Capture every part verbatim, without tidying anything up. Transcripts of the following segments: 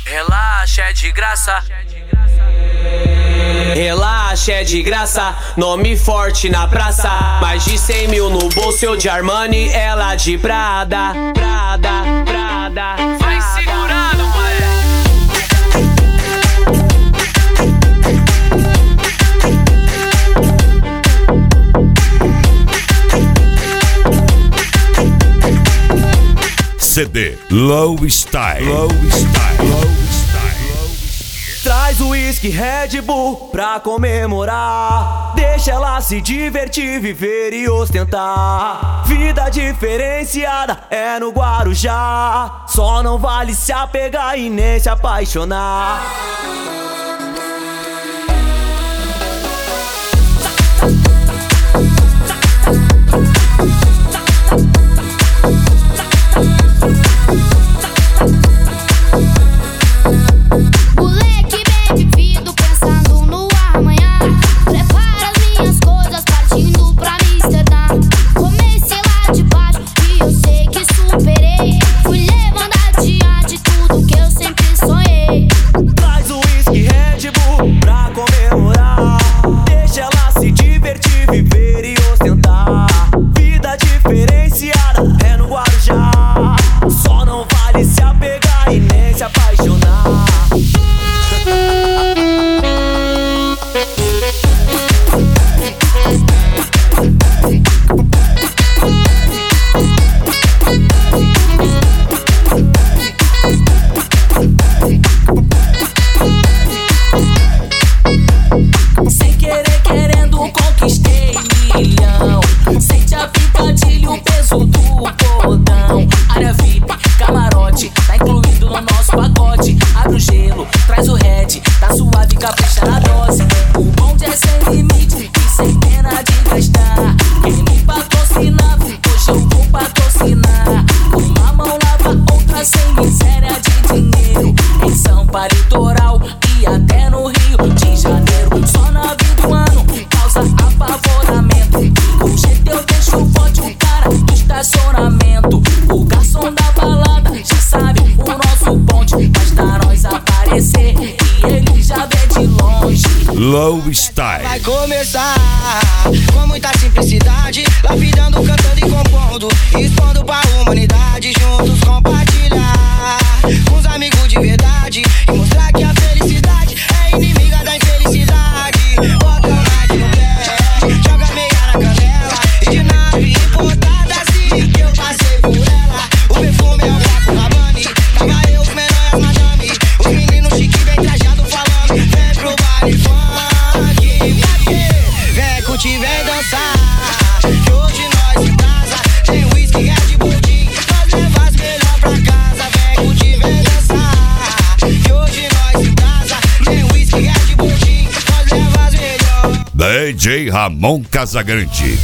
Relaxa, é de graça. Relaxa, é de graça. Nome forte na praça. Mais de cem mil no bolso, eu de Armani, ela de Prada. Prada, Prada. Vai segurando, moleque. C D Low Style. Low Style. Low Style. Traz o whisky Red Bull pra comemorar. Deixa ela se divertir, viver e ostentar. Vida diferenciada é no Guarujá. Só não vale se apegar e nem se apaixonar. Moleque bem vivido, pensando no amanhã. Prepara as minhas coisas, partindo pra Amsterdã. Comecei lá de baixo e eu sei que superei. Fui levando adiante tudo que eu sempre sonhei. Traz o whisky Red Bull pra comemorar. Deixa ela se divertir, viver e ostentar. Vida diferenciada é no Guarujá. Só não vale se apegar e nem se apaixonar. Sem querer, querendo, conquistei milhão. Sente a picadilha, o peso do bordão. Área V I P, camarote, tá incluído no nosso pacote. Abre o gelo, traz o red, tá suave, capricha na dose. O bonde é sem limite e sem pena de gastar. Quem me patrocinava, hoje eu vou patrocinar. Uma mão lava, outra sem miséria de dinheiro. Em São Paulo, litoral e até no Rio de Janeiro. Só na vida do ano causa apavoramento. O jeito eu deixo forte o cara do estacionamento. O garçom da balada já sabe o nosso ponte. Basta nós aparecer e ele já vê de longe. Low Style. Vai começar com muita simplicidade, lapidando, cantando e compondo, expondo pra humanidade, juntos compartilhar com os amigos de verdade e mostrar que a felicidade é inimiga da infelicidade. Bota o Nike no pé, joga meia na canela, e de nave importada assim que eu passei por ela. O perfume é o Paco Rabanne, tava eu, os menores, as madame, os meninos chique bem trajado falando, vem pro baile funk, vem curtir, vem dançar, que hoje nós em casa tem whisky, Red Bull, nós leva as melhor pra casa, vem curtir, vem dançar, que hoje nós em casa tem whisky, Red Bull, nós leva as melhor. D J Ramon Casagrande.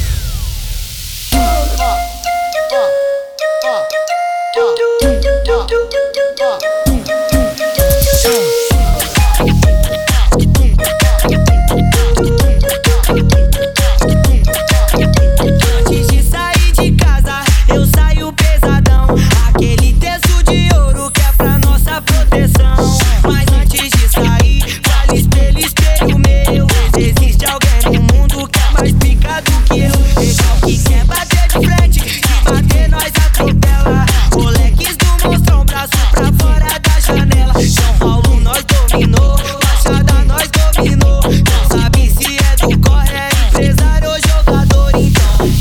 Antes de sair de casa, eu saio pesadão. Aquele terço de ouro que é pra nossa proteção. Mas antes de sair, vale espelho, espelho meu. Existe alguém no mundo que é mais pica do que eu. Legal que quer bater de frente, se bater nós atropela. Moleques do monstrão, braço pra fora da janela. São Paulo nós dominou, Baixada nós dominou. Não sabe se é do corre, é empresário ou jogador então.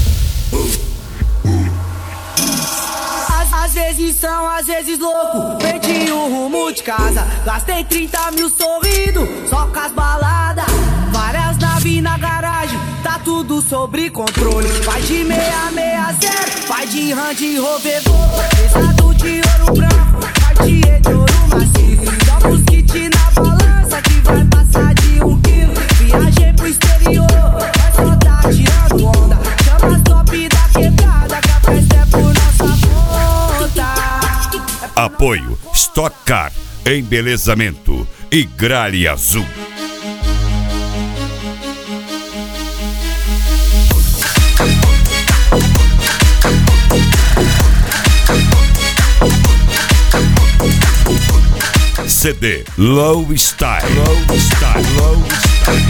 Às, às vezes são, às vezes louco. Perdi o rumo de casa, gastei trinta mil sorrindo, só com as baladas. Várias naves na garagem, tá tudo sob controle. Vai de meia, meia, zero, vai de RAM de Rover, pesado de ouro branco, Cartier de ouro maciço. Joga os kits na balança que vai passar de um quilo. Viajei pro exterior, mas só tá tirando onda. Chama as top da quebrada, que a festa é por nossa conta. Apoio Stock Car, embelezamento e Gralha Azul. C D Low Style. Low Style. Low Style.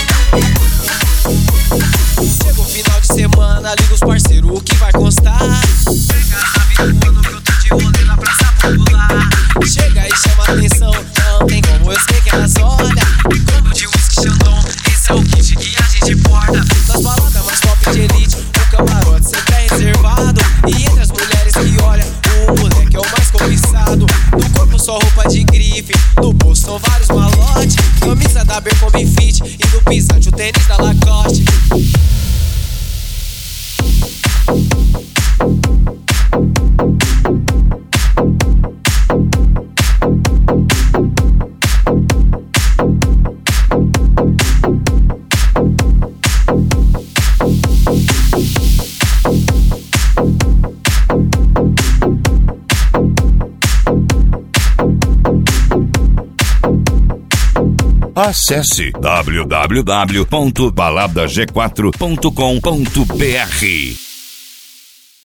Chegou final de semana, liga os parceiros, o que vai constar? Pega a vida do ano que eu tô de rolê na Praça Popular. Chega e chama atenção, não tem como, eu sei que elas olham. Combo de whisky Chandon, esse é o kit que a gente porta. Nas baladas mais top de elite, o camarote sempre é reservado. E entre as mulheres que olham, o moleque é o mais cobiçado. No corpo só roupa de grife, no bolso são vários malotes. Camisa da Abercrombie Fit e no pisante o tênis da Lacoste. Acesse w w w ponto balada g quatro ponto com ponto b r.